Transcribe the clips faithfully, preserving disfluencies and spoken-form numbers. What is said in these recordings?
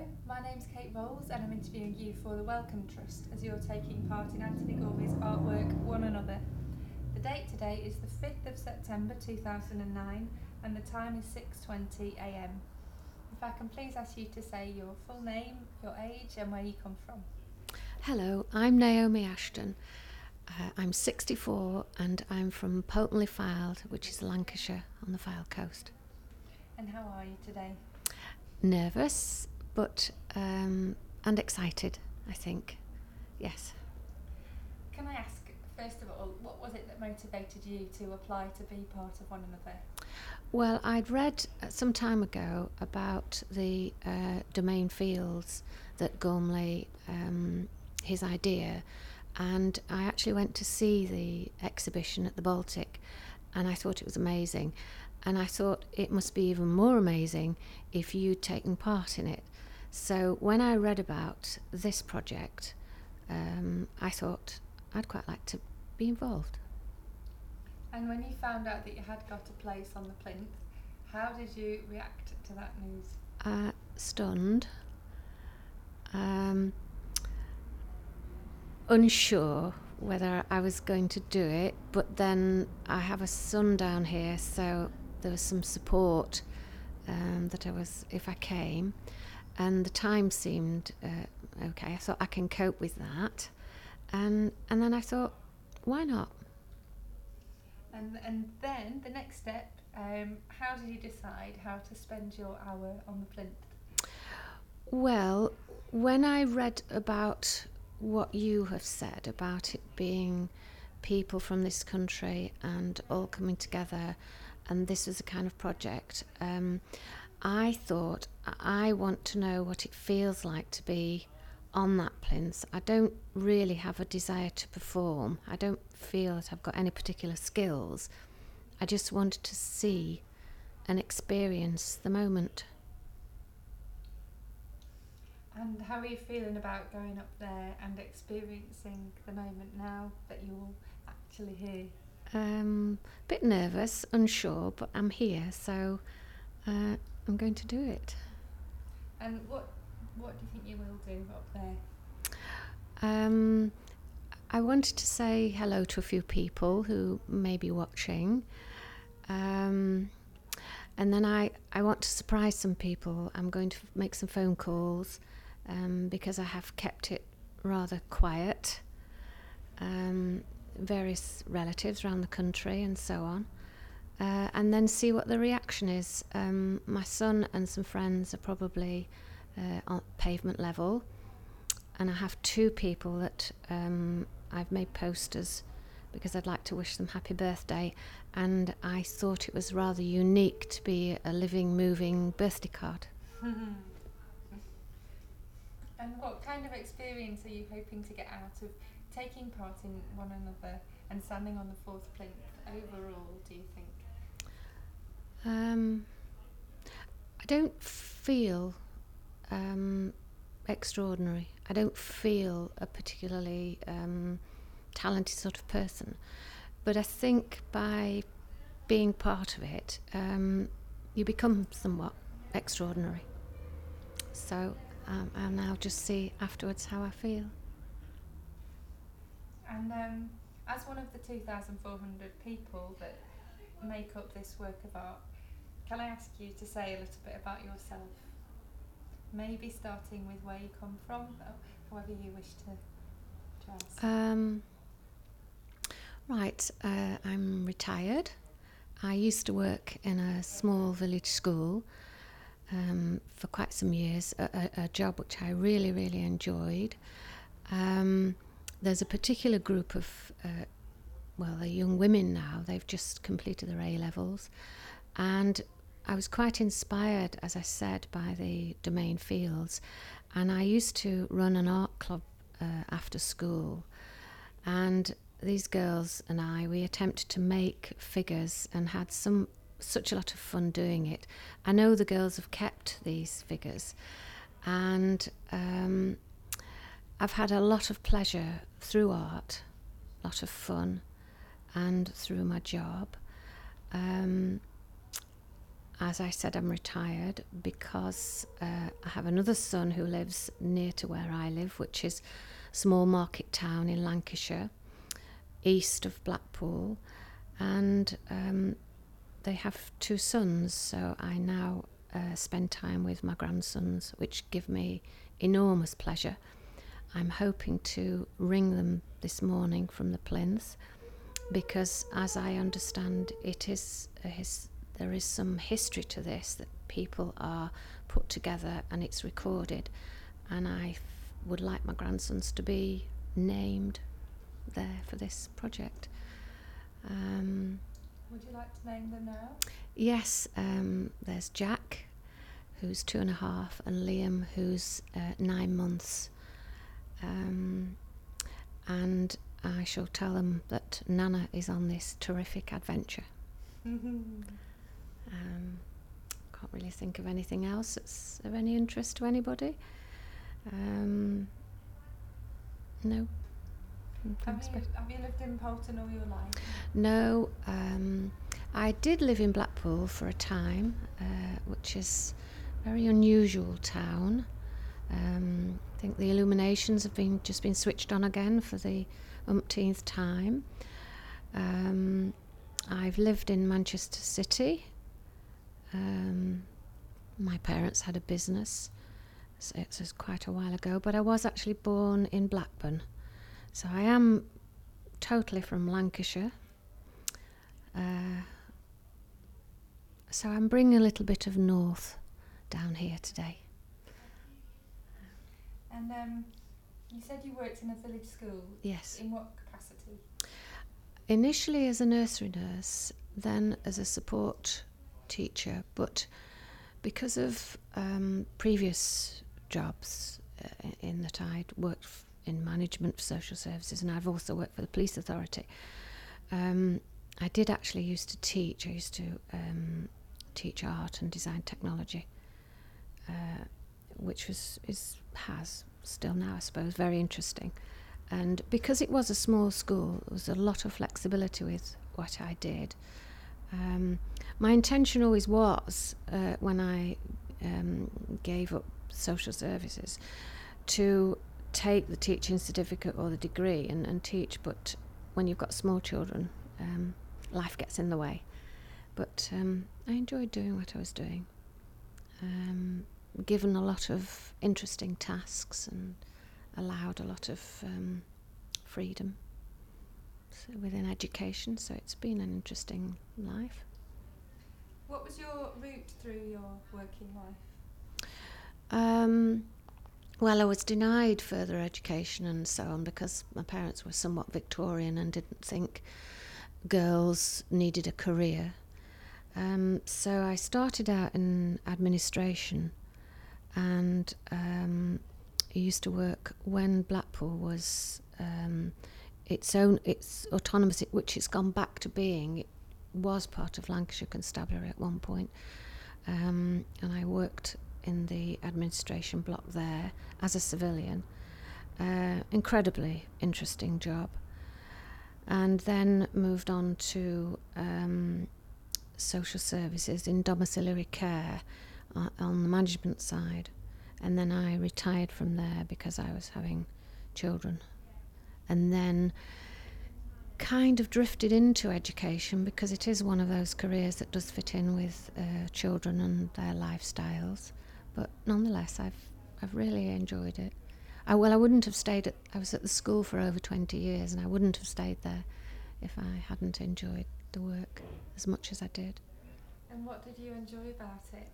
Hello, my name's Kate Rolls and I'm interviewing you for the Wellcome Trust as you're taking part in Anthony Gormley's artwork One Another. The date today is the fifth of September two thousand nine and the time is six twenty a m. If I can please ask you to say your full name, your age and where you come from. Hello, I'm Naomi Ashton. Uh, I'm sixty-four and I'm from Poulton-le-Fylde, which is Lancashire on the Fylde coast. And how are you today? Nervous, but um, and excited, I think. Yes. Can I ask, first of all, what was it that motivated you to apply to be part of One Another? Well, I'd read some time ago about the uh, domain fields that Gormley, um, his idea, and I actually went to see the exhibition at the Baltic and I thought it was amazing. And I thought it must be even more amazing if you'd taken part in it. So when I read about this project, um, I thought I'd quite like to be involved. And when you found out that you had got a place on the plinth, how did you react to that news? Uh, stunned. Um, unsure whether I was going to do it, but then I have a son down here, so there was some support um, that I was, if I came, and the time seemed uh, okay. I thought I can cope with that, and and then I thought, why not? And and then the next step, um, how did you decide how to spend your hour on the plinth? Well, when I read about what you have said about it being people from this country and all coming together, and this was a kind of project, um, I thought I want to know what it feels like to be on that plinth. I don't really have a desire to perform. I don't feel that I've got any particular skills. I just wanted to see and experience the moment. And how are you feeling about going up there and experiencing the moment now that you're actually here? Um, a bit nervous, unsure, but I'm here, so uh, I'm going to do it. And what what do you think you will do up there? Um, I wanted to say hello to a few people who may be watching. Um, and then I, I want to surprise some people. I'm going to make some phone calls um, because I have kept it rather quiet. Um, various relatives around the country and so on. Uh, and then see what the reaction is. Um, my son and some friends are probably uh, on pavement level. And I have two people that um, I've made posters because I'd like to wish them happy birthday, and I thought it was rather unique to be a living, moving birthday card. And what kind of experience are you hoping to get out of taking part in One Another and standing on the fourth plinth overall, do you think? Um, I don't feel um, extraordinary. I don't feel a particularly um, talented sort of person, but I think by being part of it, um, you become somewhat extraordinary. So um, I'll now just see afterwards how I feel. And um, as one of the two thousand four hundred people that make up this work of art, can I ask you to say a little bit about yourself? Maybe starting with where you come from, however you wish to, to ask. Um, right, uh, I'm retired. I used to work in a small village school um, for quite some years, a, a, a job which I really, really enjoyed. Um, there's a particular group of, uh, well, they're young women now, they've just completed their A-levels, and I was quite inspired, as I said, by the domain fields, and I used to run an art club uh, after school, and these girls and I, we attempted to make figures and had some such a lot of fun doing it. I know the girls have kept these figures, and um, I've had a lot of pleasure through art, a lot of fun, and through my job. Um, as I said, I'm retired because uh, I have another son who lives near to where I live, which is a small market town in Lancashire, east of Blackpool, and um, they have two sons, so I now uh, spend time with my grandsons, which give me enormous pleasure. I'm hoping to ring them this morning from the plinth, because as I understand, it is a his, there is some history to this, that people are put together and it's recorded, and I f- would like my grandsons to be named there for this project. Um, Would you like to name them now? yes, um, there's Jack, who's two and a half, and Liam, who's uh, nine months. Um, and I shall tell them that Nana is on this terrific adventure. um, can't really think of anything else that's of any interest to anybody. Um, no. Have you, have you lived in Poulton all your life? No, um, I did live in Blackpool for a time, uh, which is a very unusual town. Um, I think the illuminations have been just been switched on again for the umpteenth time. Um, I've lived in Manchester City. Um, my parents had a business, so it was quite a while ago, but I was actually born in Blackburn. So I am totally from Lancashire. Uh, so I'm bringing a little bit of north down here today. And um, you said you worked in a village school. Yes. In what capacity? Initially as a nursery nurse, then as a support teacher, but because of um, previous jobs uh, in that I'd worked f- in management for social services, and I've also worked for the police authority, um, I did actually used to teach. I used to um, teach art and design technology, uh, which was is has still now, I suppose, very interesting. And because it was a small school, there was a lot of flexibility with what I did. Um, my intention always was, uh, when I um, gave up social services, to take the teaching certificate or the degree and, and teach, but when you've got small children, um, life gets in the way. But um, I enjoyed doing what I was doing. Um, given a lot of interesting tasks and allowed a lot of um, freedom so within education, so it's been an interesting life. What was your route through your working life? Um, well, I was denied further education and so on because my parents were somewhat Victorian and didn't think girls needed a career. Um, so I started out in administration, and um, I used to work when Blackpool was um, its own, its autonomous, which it's gone back to being. It was part of Lancashire Constabulary at one point, um, and I worked in the administration block there as a civilian. Uh, incredibly interesting job. And then moved on to um, social services in domiciliary care uh, on the management side. And then I retired from there because I was having children. And then kind of drifted into education because it is one of those careers that does fit in with uh, children and their lifestyles. But nonetheless, I've I've really enjoyed it. I, well, I wouldn't have stayed at, I was at the school for over twenty years, and I wouldn't have stayed there if I hadn't enjoyed the work as much as I did. And what did you enjoy about it?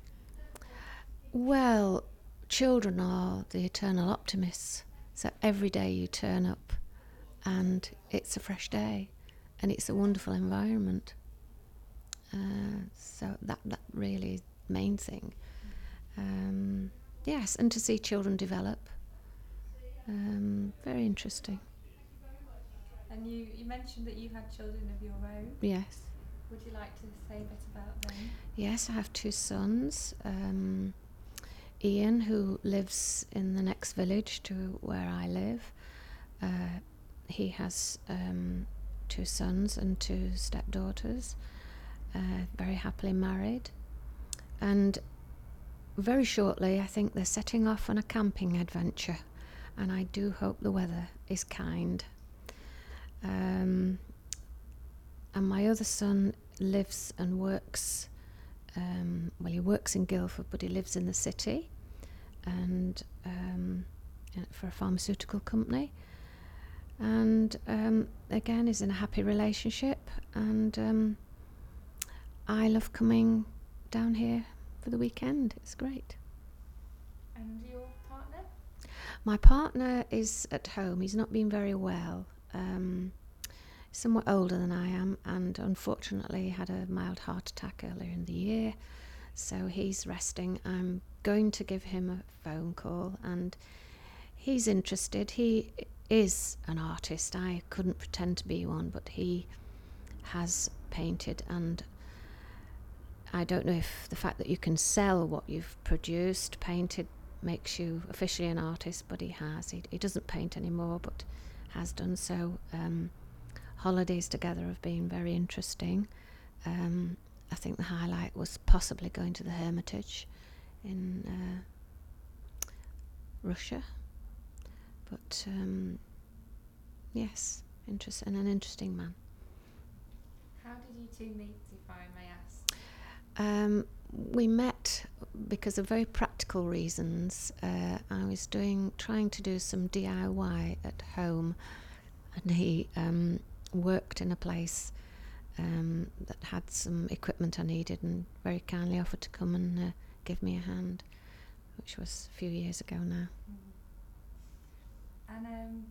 Well, children are the eternal optimists. So every day you turn up and it's a fresh day and it's a wonderful environment. Uh, so that, that really is the main thing. Um, yes, and to see children develop. Um, very interesting. And you, you mentioned that you had children of your own. Yes. Would you like to say a bit about them? Yes, I have two sons. Um, Ian, who lives in the next village to where I live. Uh, he has um, two sons and two stepdaughters, uh, very happily married. and very shortly I think they're setting off on a camping adventure, and I do hope the weather is kind. Um, and my other son lives and works, um, well, he works in Guildford, but he lives in the city, and um, for a pharmaceutical company. And um, again, is in a happy relationship, and um, I love coming down here for the weekend. It's great. And your partner? My partner is at home. He's not been very well. Um, somewhat older than I am, and unfortunately had a mild heart attack earlier in the year. So he's resting. I'm going to give him a phone call, and he's interested. He is an artist. I couldn't pretend to be one, but he has painted, and I don't know if the fact that you can sell what you've produced, painted, makes you officially an artist, but he has. He, he doesn't paint anymore, but has done so. Um, holidays together have been very interesting. Um, I think the highlight was possibly going to the Hermitage in uh, Russia. But um, yes, interest and an interesting man. How did you two meet, if I may ask? Um, we met because of very practical reasons. Uh, I was doing, trying to do some D I Y at home, and he um, worked in a place um, that had some equipment I needed, and very kindly offered to come and uh, give me a hand, which was a few years ago now. Mm. And um,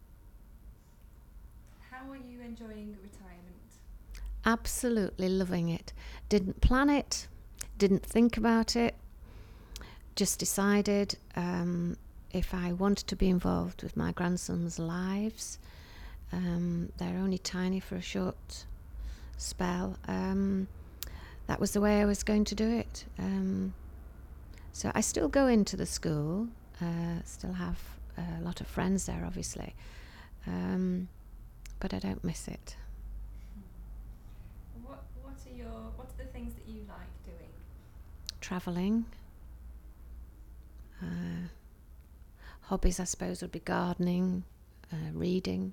how are you enjoying retirement? Absolutely loving it. Didn't plan it, didn't think about it, just decided um, if I wanted to be involved with my grandsons' lives. Um, they're only tiny for a short spell. Um, that was the way I was going to do it. Um, so I still go into the school, uh, still have a lot of friends there, obviously, um, but I don't miss it. What What are your What are the things that you like doing? Travelling. Uh, hobbies, I suppose, would be gardening, uh, reading,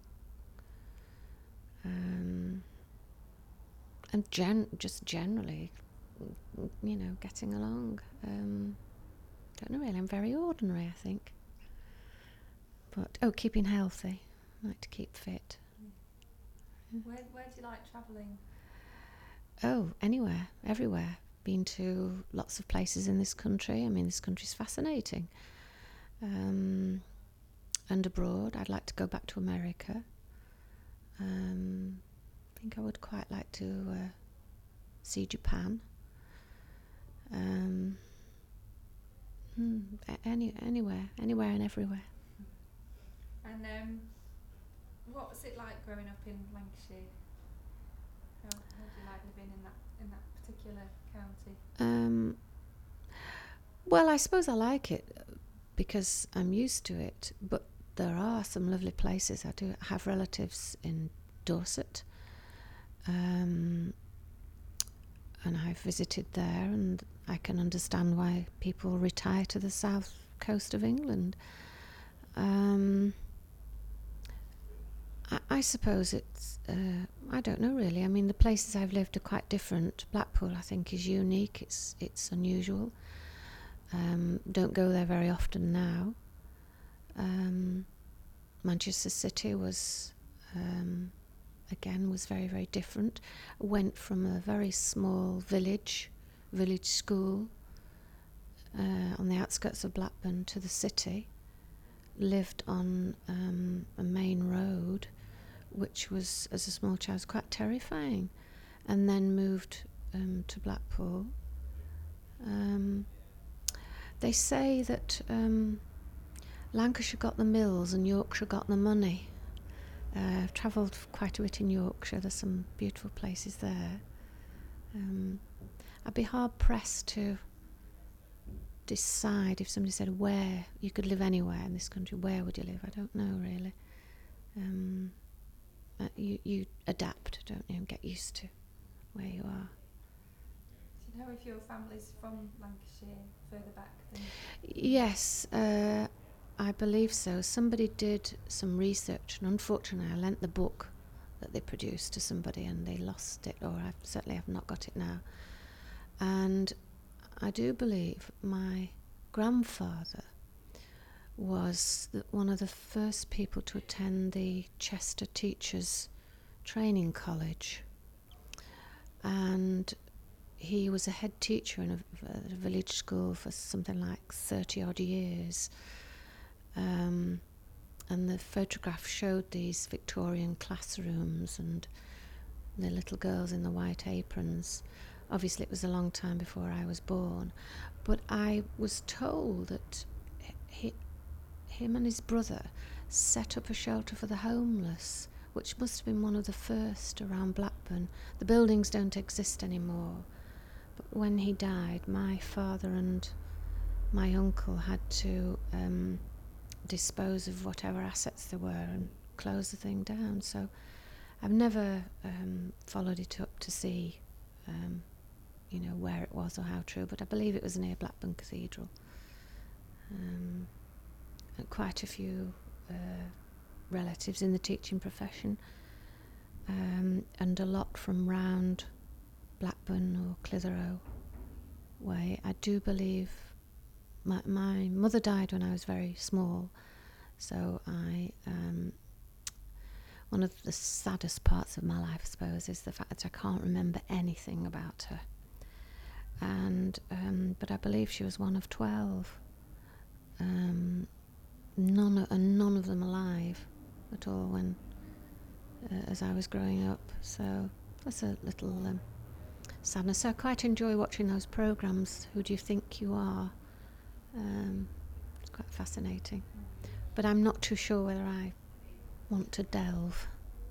um, and gen- just generally, you know, getting along. Um, don't know really. I'm very ordinary, I think. But oh, keeping healthy. I like to keep fit. Where Where do you like travelling? Oh, anywhere, everywhere. Been to lots of places in this country. I mean, this country's fascinating. Um, and abroad, I'd like to go back to America. Um, I think I would quite like to uh, see Japan. Um, hmm, any anywhere, anywhere and everywhere. And um, what was it like growing up in Lancashire? How, how do you like living in that in that particular county? Um, well, I suppose I like it because I'm used to it, but there are some lovely places. I do have relatives in Dorset, um, and I've visited there, and I can understand why people retire to the south coast of England. Um, I, I suppose it's, uh, I don't know really. I mean, the places I've lived are quite different. Blackpool, I think, is unique. It's it's unusual. Um, don't go there very often now. Um, Manchester City was, um, again, was very, very different. Went from a very small village, village school uh, on the outskirts of Blackburn to the city. Lived on um, a main road, which was, as a small child, was quite terrifying. And then moved um, to Blackpool. Um, they say that um, Lancashire got the mills and Yorkshire got the money. Uh, I've travelled quite a bit in Yorkshire. There's some beautiful places there. Um, I'd be hard pressed to decide if somebody said where you could live anywhere in this country. Where would you live? I don't know really. Um, uh, you you adapt, don't you, and get used to where you are. Do Do you know if your family's from Lancashire, further back than... Yes, uh, I believe so. Somebody did some research, and unfortunately I lent the book that they produced to somebody and they lost it, or I certainly have not got it now. And I do believe my grandfather was the, one of the first people to attend the Chester Teachers Training College, and he was a head teacher in a, a village school for something like thirty odd years. Um, and the photograph showed these Victorian classrooms and the little girls in the white aprons. Obviously it was a long time before I was born, but I was told that he, him and his brother set up a shelter for the homeless, which must have been one of the first around Blackburn. The buildings don't exist anymore, but when he died, my father and my uncle had to um, dispose of whatever assets there were and close the thing down. So I've never um, followed it up to see um, you know, where it was or how true, but I believe it was near Blackburn Cathedral. Um, and quite a few uh, relatives in the teaching profession, um, and a lot from round Blackburn or Clitheroe way. I do believe my, my mother died when I was very small, so I um, one of the saddest parts of my life, I suppose, is the fact that I can't remember anything about her. And um, but I believe she was one of twelve. Um, none of, and none of them alive at all when uh, as I was growing up. So that's a little um, sadness. So I quite enjoy watching those programmes. Who Do You Think You Are? Um, it's quite fascinating. But I'm not too sure whether I want to delve.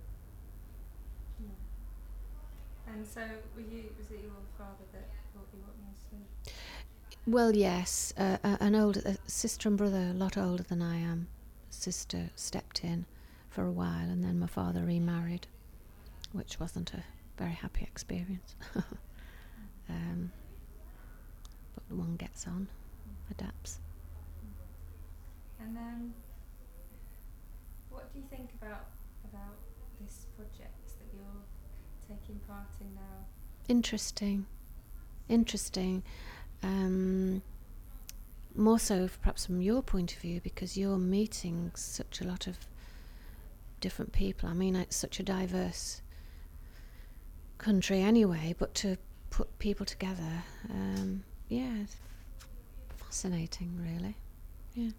Yeah. And so, were you? Was it your father that brought you up mostly? Well, yes. Uh, uh, an older uh, sister and brother, a lot older than I am. Sister stepped in for a while, and then my father remarried, which wasn't a very happy experience. um, but one gets on, adapts. And um, what do you think about about this project that you're taking part in now? Interesting, interesting. Um, more so, perhaps from your point of view, because you're meeting such a lot of different people. I mean, it's such a diverse country anyway, but to put people together, um, yeah, it's fascinating, really. Yeah.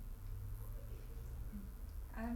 Um,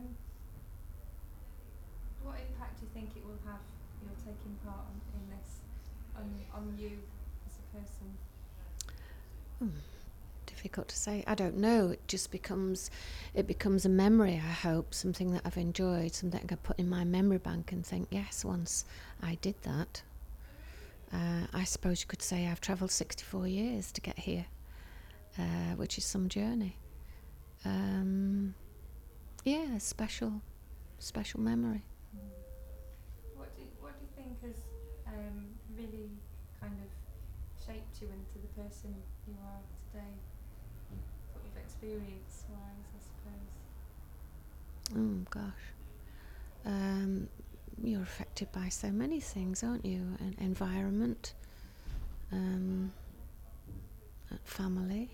what impact do you think it will have, you're taking part on, in this, on on you as a person? Hmm. Difficult to say. I don't know. It just becomes, it becomes a memory. I hope, something that I've enjoyed, something I can put in my memory bank and think, yes, once I did that. Uh, I suppose you could say I've travelled sixty-four years to get here, uh, which is some journey. Um, yeah, special, special memory. Mm. What do you, what do you think has um, really kind of shaped you into the person you are today? Sort of experience-wise, I suppose. Oh gosh, um, you're affected by so many things, aren't you? An environment, um, family.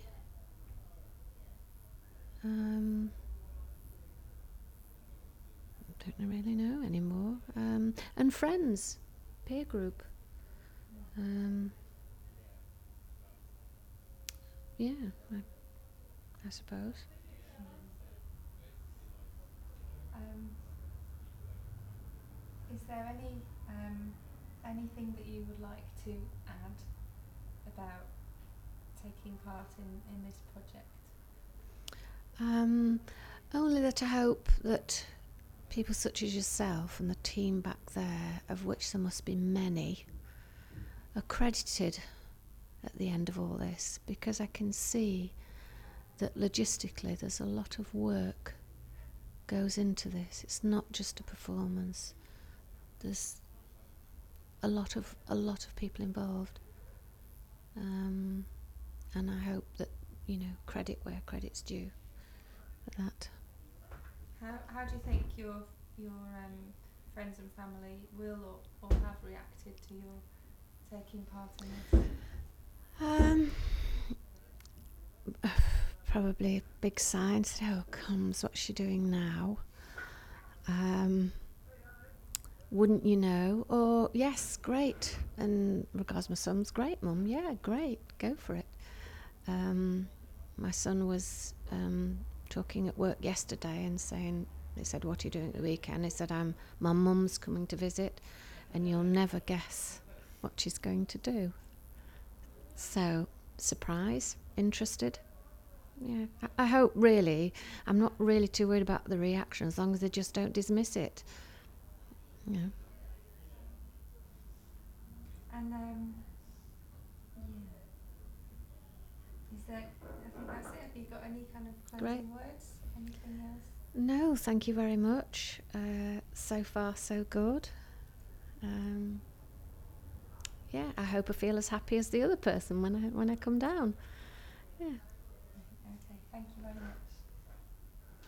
Um, don't really know anymore. Um, and friends, peer group. Um, yeah, I, I suppose. Um, is there any um, anything that you would like to add about taking part in, in this project? Um, only that I hope that people such as yourself and the team back there, of which there must be many, are credited at the end of all this, because I can see that logistically there's a lot of work goes into this. It's not just a performance. There's a lot of a lot of people involved. um, and I hope that, you know, credit where credit's due for that. How how do you think your your um, friends and family will or, or have reacted to your taking part in this? Um, probably a big sign. Said, "Oh, comes, what's she doing now?" Um, wouldn't you know? Or yes, great. And regards my son's great, mum. Yeah, great. Go for it. Um, my son was um, talking at work yesterday and saying, they said, "What are you doing at the weekend?" He said, "I'm my mum's coming to visit, and you'll never guess what she's going to do." So, surprise, interested. Yeah, I, I hope really, I'm not really too worried about the reaction as long as they just don't dismiss it. Yeah. And um, yeah, is there? I think that's it. Have you got any kind of closing Great. words? Anything else? No, thank you very much. Uh, so far, so good. Um, yeah, I hope I feel as happy as the other person when I when I come down. Yeah. Okay, thank you very much.